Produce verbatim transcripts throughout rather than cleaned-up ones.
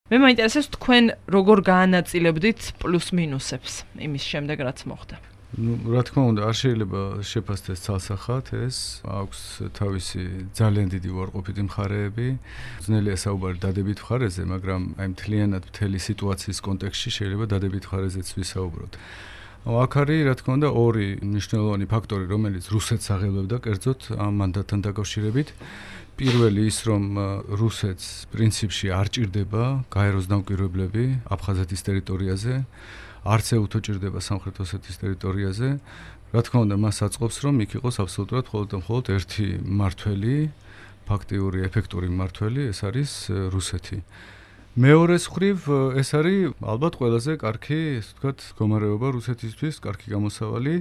მე მაინტერესებს თქვენ როგორ გაანაწილებდით პლუს-მინუსებს იმის შემდეგ რაც მოხდა. Ну, რა თქმა უნდა, არ შეიძლება შეფასდეს ცალსახად ეს, აქვს თავისი ძალიან დიდი უარყოფითი მხარეები. ძნელია საუბარი დადებით მხარეზე, მაგრამ აი მთლიანად მთელი სიტუაციის კონტექსტში შეიძლება დადებით მხარეზეც ვისაუბროთ. აქ არის, რა თქმა უნდა, ორი მნიშვნელოვანი ფაქტორი, რომელიც რუსეთს აღელვებდა კერძოდ ამ მანდატთან დაკავშირებით. პირველი ის, რომ რუსეთს პრინციპში არ ჭირდება გაეროს დამკვირვებლები აფხაზეთის ტერიტორიაზე. არც ეუთო ჭირდება სამხრეთ ოსეთის ტერიტორიაზე. რა თქმა უნდა, მას აწყობს, რომ იქ იყოს აბსოლუტურად მხოლოდ და მხოლოდ ერთი მმართველი, ფაქტიური, ეფექტური მმართველი, ეს არის რუსეთი. მეორეს მხრივ, ეს არის ალბათ ყველაზე კარგი, ესე ვთქვათ, მდგომარეობა რუსეთისთვის, კარგი გამოსავალი.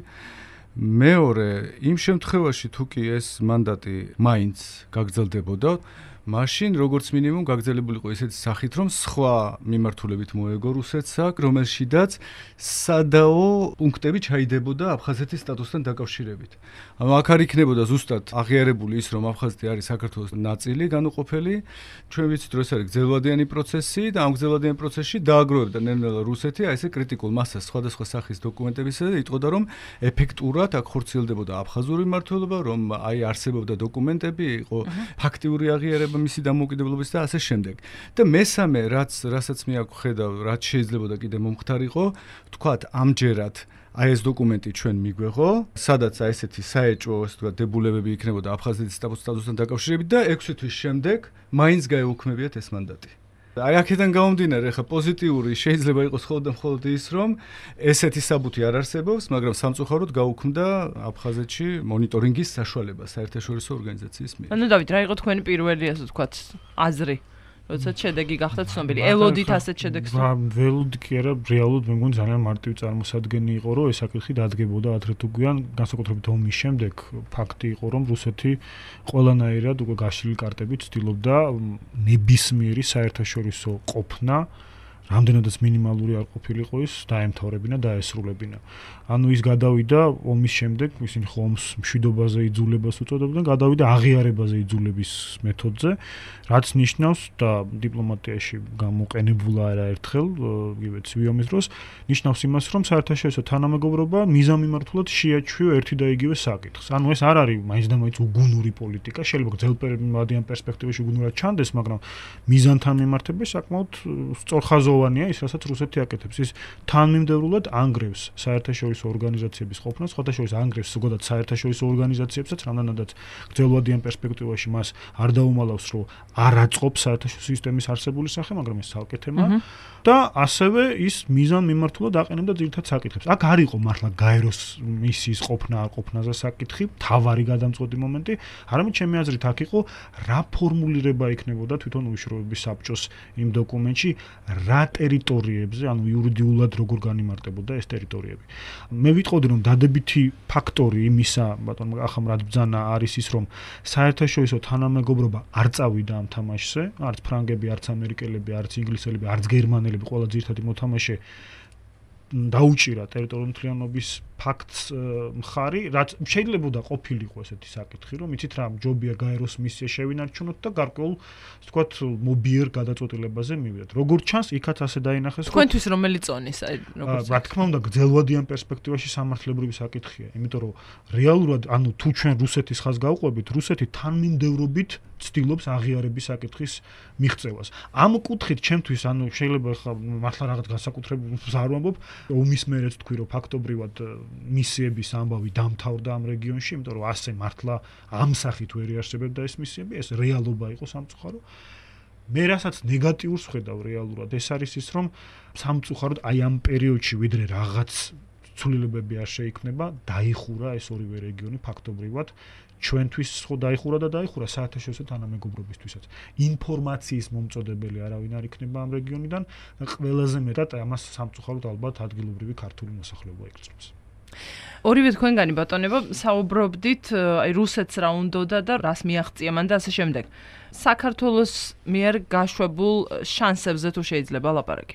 მეორე, იმ შემთხვევაში თუ კი ეს მანდატი მაინც გაგრძელდებოდა, მაშინ როგორც მინიმუმ გაგრძელებული იყო ისეთი სახით, რომ სხვა მიმართულებით მოეგო რუსეთს აქ, რომელშიდაც სადაო პუნქტები ჩაიდებოდა აფხაზეთის სტატუსთან დაკავშირებით. ანუ აქ არ იქნებოდა ზუსტად აღიარებული ის, რომ აფხაზეთი არის საქართველოს ნაწილი განუყოფელი, ჩვენ ვიცით, რომ ეს არის გრძელვადიანი პროცესი და ამ გრძელვადიან პროცესში დააგროვებდა ნელ-ნელა რუსეთი აი ესე კრიტიკულ მასას სხვადასხვა სახის დოკუმენტებისა და იტყოდა, რომ ეფექტურად აქ ხორციელდებოდა აფხაზური მმართველობა, რომ აი არსებობდა დოკუმენტები, იყო ფაქტიური აღიარება მისი დამოუკიდებლობის და ასე შემდეგ. და მესამე, რაც რასაც მე აქ ხედავ, რაც შეიძლებოდა კიდე მომხდარიყო, თქვათ ამჯერად აი ეს დოკუმენტი ჩვენ მიგვეღო, სადაც აი ესეთი საეჭვო, ასე ვთქვათ, დებულებები იქნებოდა აფხაზეთის სტატუსთან დაკავშირებით და ექვსი თვის შემდეგ მაინც გაეუქმებიათ ეს მანდატი. აი აქედან გამომდინარე, ხა პოზიტიური შეიძლება იყოს მხოლოდ და მხოლოდ ის, რომ ესეთი საბუთი არ არსებობს, მაგრამ სამწუხაროდ გაუქმდა აფხაზეთში მონიტორინგის საშუალება საერთაშორისო ორგანიზაციის მიერ. ანუ დავით, რა იყო თქვენი პირველი, ასე ვთქვათ, აზრი? როცა შედეგი გახდა ცნობილი, ელოდით ასეთ შედეგს? ველოდი კი არა, რეალურად მე მგონი ძალიან მარტივი წარმოსადგენი იყო, რომ ეს საკითხი დადგებოდა ადრე თუ გვიან, განსაკუთრებით ომის შემდეგ ფაქტი იყო, რომ რუსეთი ყველანაირად უკვე გაშლილი კარტებით ცდილობდა ნებისმიერი საერთაშორისო ყოფნა, რამდენადაც მინიმალური არ ყოფილიყო ის, დაემთავრებინა, დაესრულებინა. ანუ ის გადავიდა ომის შემდეგ, ისინი ხომს მშვიდობაზე იძულებას უწოდებდნენ, გადავიდა აღიარებაზე იძულების მეთოდზე, რაც ნიშნავს და დიპლომატიაში გამოყენებულა არაერთხელ, იგივე ცივი ომის დროს, ნიშნავს იმას, რომ საერთაშორისო თანამეგობრობა მიზანმიმართულად შეაჩვიო ერთი და იგივე საკითხს. ანუ ეს არ არის მაინც და მაინც უგუნური პოლიტიკა, შეიძლება გრძელვადიან პერსპექტივაში უგუნურად ჩანდეს, მაგრამ მიზანთან მიმართება საკმაოდ სწორხაზოვანია ის, რასაც რუსეთი აკეთებს. ის თანმიმდევრულად ანგრევს საერთაშორისო ორგანიზაციების ყოფნას, სხვადასხვა ანგრევს ზოგადად საერთაშორისო ორგანიზაციებსაც, რამდენადაც გრძელვადიან პერსპექტივაში მას არ დაუმალავს, რომ არ აწყობს საერთაშორისო სისტემის არსებული სახე, მაგრამ ეს ცალკე თემაა. და ასევე ის მიზანმიმართულად აყენებდა ძირითად საკითხებს. აქ არ იყო მართლა გაეროს მისიის ყოფნა არ ყოფნაზე საკითხი, თავარი გადამწყვეტი მომენტი, არამედ ჩემი აზრით აქ იყო რა ფორმულირება იქნებოდა თვითონ უშიშროების საბჭოს იმ დოკუმენტში, რა ტერიტორიებზე, ანუ იურიდიულად როგორ განიმარტებოდა ეს ტერიტორიები. მე ვიტყოდი, რომ დადებითი ფაქტორი იმისა, ბატონო ახამრად ბძანა არის ის, რომ საერთაშორისო თანამეგობრობა არ წავიდა ამ თამაშზე, არც ფრანგები, არც ამერიკელები, არც ინგლისელები, არც გერმანელები, ყველა ძირითადი მოთამაშე დაუჭირა ტერიტორიული მთლიანობის ფაქტს მხარი, რაც შეიძლებოდა ყოფილიყო ესეთი საკითხი, რომ იცით რა, ჯობია გაეროს მისია შევინარჩუნოთ და გარკვეულ, ვთქვათ, მობიერ გადაწყვეტილებაზე მივიდეთ. როგორც ჩანს, იქაც ასე დაინახეს, რომ თქვენთვის რომელი წონის, აი, როგორც რა თქმა უნდა, გრძელვადიან პერსპექტივაში სამართლებრივი საკითხია, იმიტომ რომ რეალურად, ანუ თუ ჩვენ რუსეთის ხაზს გავყვებით, რუსეთი თანმიმდევრობით ცდილობს აღიარების საკითხის მიღწევას. ამ კუთხით ჩემთვის, ანუ შეიძლება ხა მართლა რაღაც განსაკუთრებულს არ ვამბობ, ომის მერეც თქვი, რომ ფაქტობრივად მისიების ამბავი დამთავრდა ამ რეგიონში, იმიტომ რომ ასე მართლა ამ სახით ვერ იარსებებდა ეს მისიები, ეს რეალობა იყო სამწუხარო. მე რასაც ნეგატიურს ხედავ რეალურად, ეს არის ის, რომ სამწუხაროდ აი ამ პერიოდში ვიდრე რაღაც ცვლილებები არ შეიქმნება, დაიხურა ეს ორივე რეგიონი ფაქტობრივად. ჩვენთვის ხო დაიხურა და დაიხურა საერთაშორისო თანამეგობრობისთვისაც. ინფორმაციის მომწოდებელი არავინ არ იქნება ამ რეგიონიდან, ყველაზე მეტად ამას სამწუხაროდ ალბათ ადგილობრივი ქართული მოსახლეობა იგრძნობს. ორივე თქვენგანი ბატონებო საუბრობდით აი რუსეთს რა უნდოდა და რას მიაღწია მან და ასე შემდეგ. საქართველოს მიერ გაშვებულ შანსებზე თუ შეიძლება ლაპარაკი.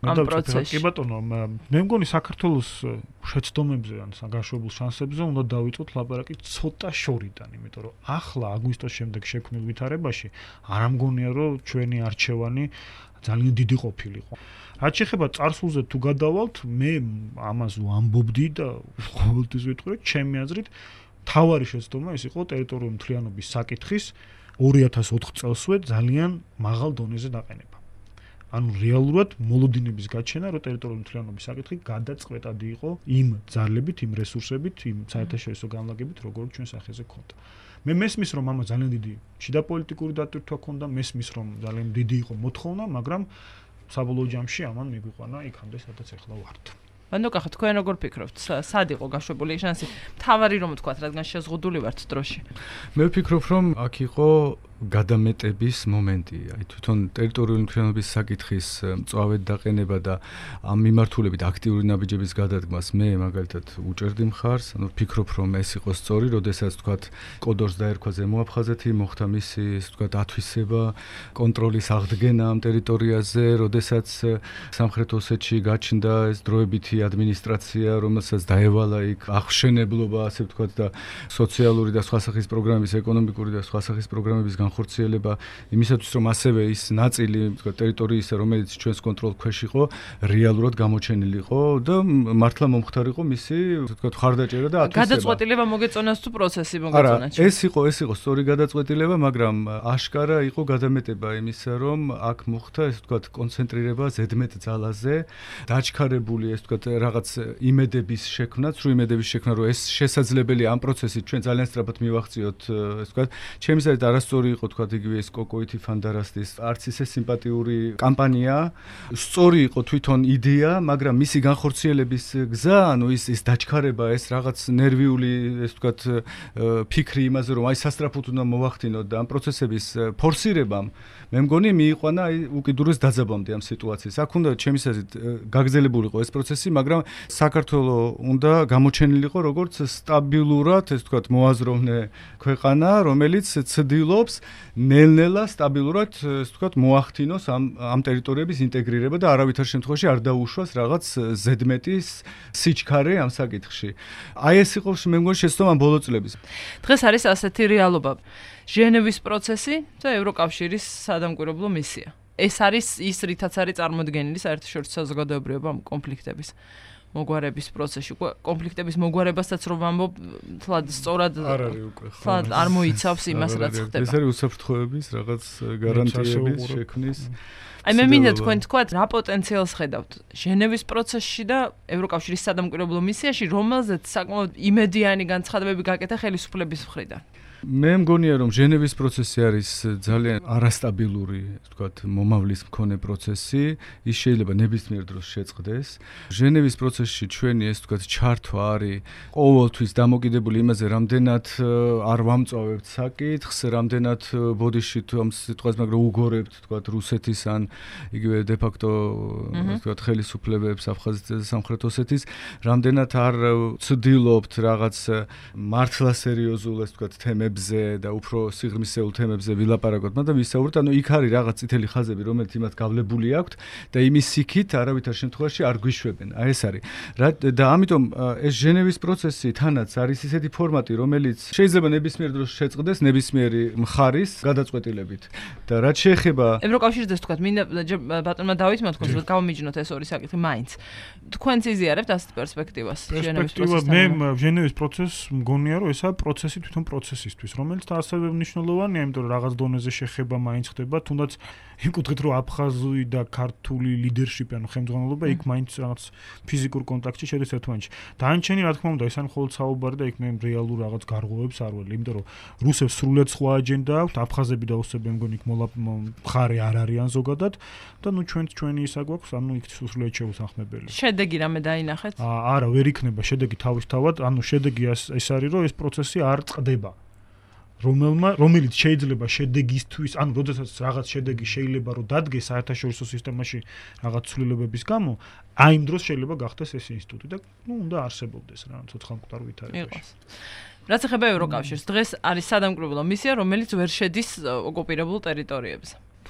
ამ პროცესში. კი ბატონო, მე მგონი საქართველოს შეცდომებზე ან საგაშვებულ შანსებზე უნდა დავიწყოთ ლაპარაკი ცოტა შორიდან, იმიტომ რომ ახლა აგვისტოს შემდეგ შექმნილ ვითარებაში არ ამგონია რომ ჩვენი არჩევანი ძალიან დიდი ყოფილიყო. რაც შეეხება წარსულზე თუ გადავალთ, მე ამას ვამბობდი და ყოველთვის ვიტყვი, ჩემი აზრით, თავარი შეცდომა ეს იყო ტერიტორიული მთლიანობის საკითხის ორი ათას ოთხ წელსვე ძალიან მაღალ დონეზე დაყენება. ანუ რეალურად მოლოდინების გაჩენა, რომ ტერიტორიული მთლიანობის საკითხი გადაწყვეტადი იყო იმ ძალებით, იმ რესურსებით, იმ საერთაშორისო განლაგებით, როგორც ჩვენ სახეზე ქონდა. მე მესმის რომ ამა ძალიან დიდი შიდა პოლიტიკური დატვირთვა ქონდა, მესმის რომ ძალიან დიდი იყო მოთხოვნა, მაგრამ საბოლოო ჯამში ამან მიგვიყვანა იქამდე, სადაც ახლა ვართ. ბანდოკახა, თქვენ როგორ ფიქრობთ? სად იყო გაშვებული შანსი? თავარი რომ თქვათ, რადგან შეზღუდული ვართ დროში. მე ვფიქრობ, რომ აქ იყო გადამეტების მომენტი, აი თვითონ ტერიტორიული მთლიანობის საკითხის მწვავედ დაყენება და ამ მიმართულებით აქტიური ნაბიჯების გადადგმას მე მაგალითად უჭერდი მხარს, ანუ ვფიქრობ, რომ ეს იყო სწორი, როდესაც თქვათ კოდორს დაერქვა ზემო აფხაზეთი, მოხდა მისი, ესე ვთქვათ, ათვისება, კონტროლის აღდგენა ამ ტერიტორიაზე, როდესაც სამხრეთ ოსეთში გაჩნდა ეს დროებითი ადმინისტრაცია, რომელსაც დაევალა იქ აღშენებლობა, ასე ვთქვათ, და სოციალური და სხვა სახის პროგრამების, ეკონომიკური და სხვა სახის პროგრამების განხორციელება იმისათვის, რომ ასევე ის ნაწილი, ვთქვათ, ტერიტორიისა, რომელიც ჩვენს კონტროლ ქვეშ იყო, რეალურად გამოჩენილიყო და მართლა მომხდარიყო მისი, ვთქვათ, ხარდაჭერა და ათვისება. გადაწყვეტილება მოგეწონას თუ პროცესი მოგეწონათ? არა, ეს იყო, ეს იყო სწორი გადაწყვეტილება, მაგრამ აშკარა იყო გადამეტება იმისა, რომ აქ მოხდა, ეს ვთქვათ, კონცენტრირება ზედმეტ ძალაზე, დაჩქარებული, ეს ვთქვათ, რაღაც იმედების შექმნა, სრულ იმედების შექმნა, რომ ეს შესაძლებელია ამ პროცესით ჩვენ ძალიან სწრაფად მივახციოთ, ეს ვთქვათ, ჩემს აზრით არასწორი იყო თქვა იგივე ეს კოკოითი ფანდარასტის არც ისე სიმპათიური კამპანია, სწორი იყო თვითონ იდეა, მაგრამ მისი განხორციელების გზა, ანუ ის ის დაჩქარება, ეს რაღაც ნერვიული, ეს ვთქვათ, ფიქრი იმაზე, რომ აი სასტრაფოდ უნდა მოვახდინოთ და ამ პროცესების ფორსირებამ, მე მგონი მიიყვანა აი უკიდურეს დაძაბამდე ამ სიტუაციის. აქ უნდა ჩემის აზრით გაგრძელებულიყო ეს პროცესი, მაგრამ საქართველოს უნდა გამოჩენილიყო როგორც სტაბილურად, ეს ვთქვათ, მოაზროვნე ქვეყანა, რომელიც ცდილობს ნელ-ნელა სტაბილურად, ასე ვთქვათ, მოახდინოს ამ ამ ტერიტორიების ინტეგრირება და არავითარ შემთხვევაში არ დაუშვას რაღაც ზედმეტის სიჩქარე ამ საკითხში. აი ეს იყო მე მგონი შეცდომა ბოლო წლების. დღეს არის ასეთი რეალობა. ჟენევის პროცესი და ევროკავშირის სადამკვირვებლო მისია. ეს არის ის, რითაც არის წარმოდგენილი საერთაშორისო საზოგადოებრივება ამ კონფლიქტების მოგვარების პროცესში. კონფლიქტების მოგვარებასაც რომ ვამბობ, თლად სწორად არ არის უკვე. თლად არ მოიცავს იმას, რაც ხდება. ეს არის უსაფრთხოების რაღაც გარანტიების შექმნის. აი მე მინდა თქვენ თქვათ, რა პოტენციალს ხედავთ ჟენევის პროცესში და ევროკავშირის სადამკვირვებლო მისიაში, რომელზეც საკმაოდ იმედიანი განცხადებები გაკეთა ხელისუფლების მხრიდან. მე მგონია, რომ ჟენევის პროცესი არის ძალიან არასტაბილური, ვთქვათ, მომავლის მქონე პროცესი, ის შეიძლება ნებისმიერ დროს შეწყდეს. ჟენევის პროცესში ჩვენი, ეს ვთქვათ, ჩართვა არის ყოველთვის დამოკიდებული იმაზე, რამდენად არ ვამწვავებთ საკითხს, რამდენად ბოდიში თუ ამ სიტყვას, მაგრამ უგორებთ, ვთქვათ, რუსეთის ან იგივე de facto, ვთქვათ, ხელისუფლებებს აფხაზეთის და სამხრეთ ოსეთის, რამდენად არ ცდილობთ რაღაც მართლა სერიოზულ, ეს ვთქვათ, თემებს და უფრო სიღრმისეულ თემებზე ვილაპარაკოთ, მაგრამ ვისაუბროთ, ანუ იქ არის რაღაც წითელი ხაზები, რომელიც იმათ გავლებული აქვთ და იმის იქით არავითარ შემთხვევაში არ გვიშვებენ. აი ეს არის. და ამიტომ ეს ჟენევის პროცესი თანაც არის ისეთი ფორმატი, რომელიც შეიძლება ნებისმიერ დროს შეწყდეს ნებისმიერი მხარის გადაწყვეტილებით. და რაც შეეხება ევროკავშირს თქვათ, მინდა ბატონმა დავითმა თქვენ, რომ გავამიჯნოთ ეს ორი საკითხი მაინც. თქვენც იზიარებთ ასეთ პერსპექტივას ჟენევის პროცესთან? მე ჟენევის პროცესს მგონია, რომ ესაა პროცესი თვითონ პროცესის რომელიც და ასევე მნიშვნელოვანია, იმიტომ რომ რაღაც დონეზე შეხება მაინც ხდება, თუნდაც იკუთვნით, რომ აფხაზური და ქართული ლიდერშიპი, ანუ ხელმძღვანელობა იქ მაინც რაღაც ფიზიკურ კონტაქტში შედის ერთმანეთში. დანარჩენი, რა თქმა უნდა, ეს არის მხოლოდ საუბარი და იქ მე რეალურ რაღაც გარღვევებს არ ველი, იმიტომ რომ რუსებს სრულიად სხვა აჯენდა აქვთ, აფხაზები და ოსები მგონი იქ მხარე არ არიან ზოგადად და ნუ ჩვენც ჩვენი ისა გვაქვს, ანუ იქ სრულიად შეუსახმებელი. შედეგი რამე დაინახეთ? არა, ვერ იქნება შედეგი თავისთავად, ანუ შედეგი ეს არის, რომ ეს პროცესი არ წყდება. რომელმა რომელიც შეიძლება შედეგისთვის, ანუ როდესაც რაღაც შედეგი შეიძლება რომ დადგეს საერთაშორისო სისტემაში რაღაც ცვლილებების გამო, აი იმ დროს შეიძლება გახდეს ეს ინსტიტუტი და ნუ უნდა არსებობდეს რა, ცოცხალმკვდარ ვითარებაში. რაც ეხება ევროკავშირს, დღეს არის სადამკვირვებლო მისია, რომელიც ვერ შედის ოკუპირებულ ტერიტორიებზე. თუ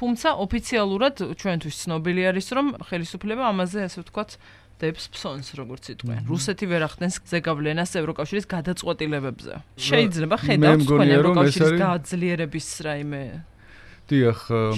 თუმცა ოფიციალურად ჩვენთვის ცნობილი არის, რომ ხელისუფლება ამაზე ასე ვთქვათ დებს ფსონს, როგორც იტყვიან. რუსეთი ვერ ახდენს ზეგავლენას ევროკავშირის გადაწყვეტილებებზე. შეიძლება ხედავთ თქვენ ევროკავშირის გააძლიერების რაიმე დიახ,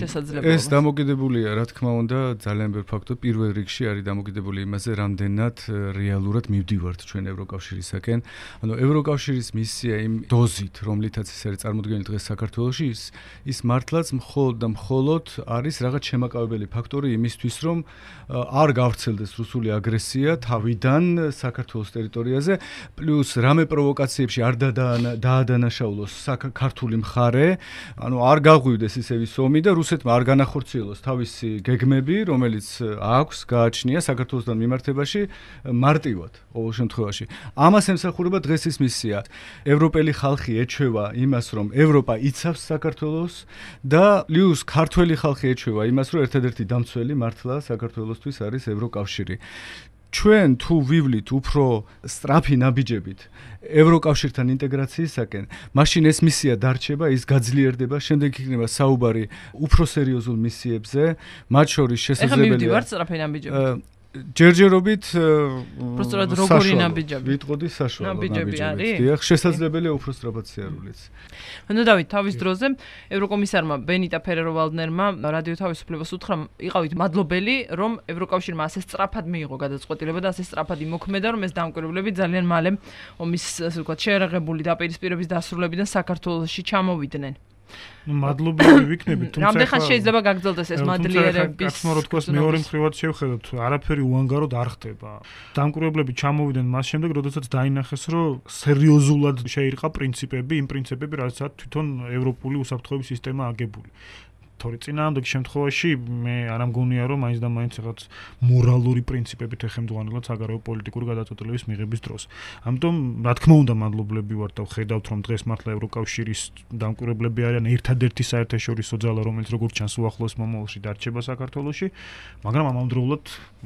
ეს დამოკიდებულია, რა თქმა უნდა, ძალიან ბევრ ფაქტორ. პირველ რიგში არის დამოკიდებული იმაზე, რამდენად რეალურად მივდივართ ჩვენ ევროკავშირისაკენ. ანუ ევროკავშირის მისია იმ დოზით, რომლითაც ეს არის წარმოდგენილი დღეს საქართველოში, ის ის მართლაც მხოლოდ და მხოლოდ არის რაღაც შემაკავებელი ფაქტორი იმისთვის, რომ არ გავრცელდეს რუსული აგრესია თავიდან საქართველოს ტერიტორიაზე, პლუს რამე პროვოკაციებში არ დაადანაშაულოს ქართული მხარე, ანუ არ გაღვივდეს ის ის ომი და რუსეთმა არ განახორციელოს თავისი გეგმები, რომელიც აქვს გააჩნია საქართველოსთან მიმართებაში მარტივად ყოველ შემთხვევაში. ამას ემსახურება დღეს ის მისია. ევროპელი ხალხი ეჩვევა იმას, რომ ევროპა იცავს საქართველოს და პლუს ქართველი ხალხი ეჩვევა იმას, რომ ერთადერთი დამცველი მართლა საქართველოსთვის არის ევროკავშირი. ჩვენ თუ ვივლით უფრო სწრაფი ნაბიჯებით ევროკავშირთან ინტეგრაციისაკენ, მაშინ ეს მისია დარჩება, ის გაძლიერდება, შემდეგ იქნება საუბარი უფრო სერიოზულ მისიებზე, მათ შორის შესაძლებელია. ეხლა მივდივართ სწრაფი ნაბიჯებით. ჯერჯერობით პროსტად როგორი ნაბიჯები? ვიტყოდი საშუალო ნაბიჯები არის? დიახ, შესაძლებელია უფრო სწრაფად სიარულიც. ანუ დავით, თავის დროზე ევროკომისარმა ბენიტა ფერერო-ვალდნერმა რადიო თავისუფლებას უთხრა, იყავით მადლობელი, რომ ევროკავშირმა ასე სწრაფად მიიღო გადაწყვეტილება და ასე სწრაფად იმოქმედა, რომ ეს დამკვირვებლები ძალიან მალე ომის, ასე ვთქვათ, შეერაღებული დაპირისპირების დასრულებიდან საქართველოში ჩამოვიდნენ. ну მადლობელი ვიქნებით, თუმცა რამდენხან შეიძლება გაგრძელდეს ეს მადლიერების თუმცა რა თქოს მეორე მხრივად შევხედოთ, არაფერი უანგაროდ არ ხდება. დამკვირვებლები ჩამოვიდნენ მას შემდეგ, როდესაც დაინახეს, რომ სერიოზულად შეირყა პრინციპები, იმ პრინციპები, რადგან თვითონ ევროპული უსაფრთხოების სისტემა აგებული. თორე წინააღმდეგ შემთხვევაში მე არ ამგონია, რომ მაინც და მაინც რაღაც მორალური პრინციპებით ეხემძღვანელად საგარეო პოლიტიკური გადაწყვეტილების მიღების დროს. ამიტომ, რა თქმა უნდა, მადლობლები ვართ და ვხედავთ, რომ დღეს მართლა ევროკავშირის დამკვირვებლები არიან ერთადერთი საერთაშორისო ძალა, რომელიც როგორც ჩანს უახლოეს მომავალში დარჩება საქართველოში, მაგრამ ამავდროულად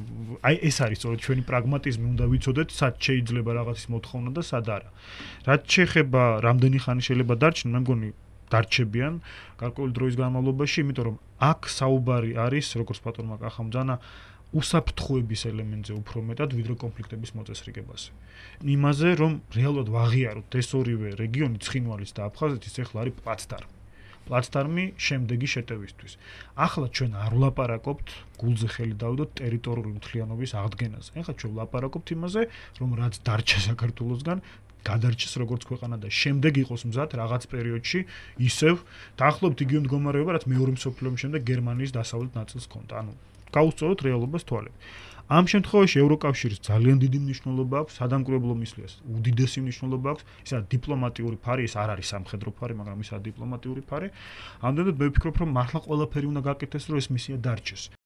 აი ეს არის სწორედ ჩვენი პრაგმატიზმი, უნდა ვიცოდეთ, სად შეიძლება რაღაცის მოთხოვნა და სად არა. რაც შეეხება რამდენი ხანი შეიძლება დარჩნენ, მე მგონი დარჩებიან გარკვეული დროის განმავლობაში, იმიტომ რომ აქ საუბარი არის, როგორც პატრონმა კახამ ძანა, უსაფრთხოების ელემენტზე უფრო მეტად, ვიდრე კონფლიქტების მოწესრიგებაზე. იმაზე, რომ რეალურად ვაღიაროთ ეს ორივე რეგიონი, ცხინვალის და აფხაზეთის, ეხლა არის პლაცდარმი. პლაცდარმი შემდეგი შეტევისთვის. ახლა ჩვენ არ ვლაპარაკობთ, გულზე ხელი დავიდოთ ტერიტორიული მთლიანობის აღდგენაზე. ახლა ჩვენ ვლაპარაკობთ იმაზე, რომ რაც დარჩა საქართველოსგან გადარჩეს როგორც ქვეყანა და შემდეგ იყოს მზად რაღაც პერიოდში ისევ დაახლოებით იგივე მდგომარეობა, რაც მეორე მსოფლიო ომის შემდეგ გერმანიის დასავლეთ ნაწილს ჰქონდა. ანუ გაუსწოროთ რეალობას თვალები. ამ შემთხვევაში ევროკავშირის ძალიან დიდი მნიშვნელობა აქვს, სადამკვირვებლო მისიას უდიდესი მნიშვნელობა აქვს, ისა დიპლომატიური ფარი, ეს არ არის სამხედრო ფარი, მაგრამ ისა დიპლომატიური ფარი. ამდენად მე ვფიქრობ, რომ მართლა ყველაფერი უნდა გაკეთდეს, რომ ეს მისია დარჩეს.